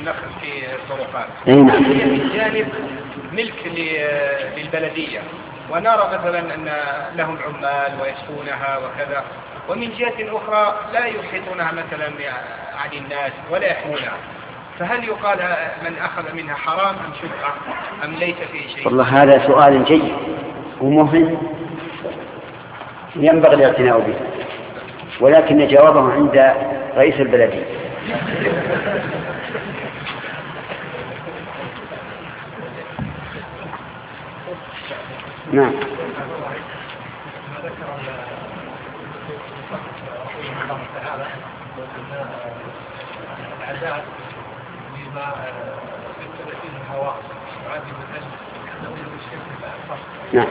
النخل في الطرقات. أي نعم. هي من جانب ملك للبلدية، ونرى مثلا أن لهم عمال ويسكونها وكذا، ومن جهة أخرى لا يحيطونها مثلا عن الناس ولا يحمونها، فهل يقال من أخذ منها حرام أم شبهة أم ليس فيه شيء؟ والله هذا سؤال جيد ومهم ينبغي الاعتناء به، ولكن جوابه عند رئيس البلدية. نعم. العداء لما يكتب فيه الهواء وعدم الأجل نظير الشرك نعم.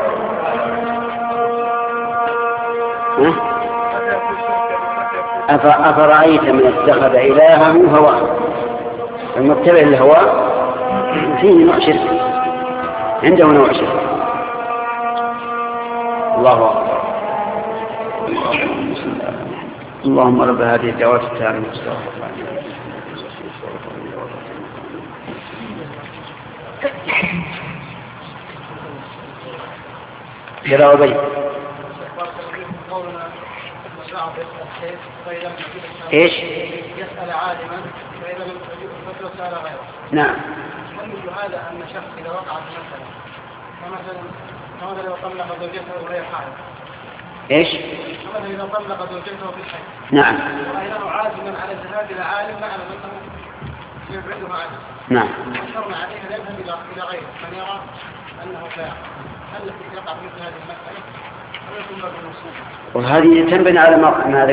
أفرأيت من اتخذ إلهه هواه، المتبع للهواء فيه نوع شرك، عنده نوع شرك. الله أكبر. اللهم رب هذه الدعوات التامة جرى وبين ايش؟ يسأل عالما فإذا لم يجب سأل غيره. نعم. ومثل هذا أن شخص إذا وقعت مثلا كمثلا لو طلق زوجته وهي حائض. ايش؟ كمثلا إذا طلق زوجته في الحيض. نعم. وإنه عازما على الذهاب إلى عالم نعلم أنه يبعده عنه. نعم. وشرنا عليه أن يذهب إلى غيره من يرى أنه لا هل يقع مثل هذه المسألة؟ وهذه تنبني على ما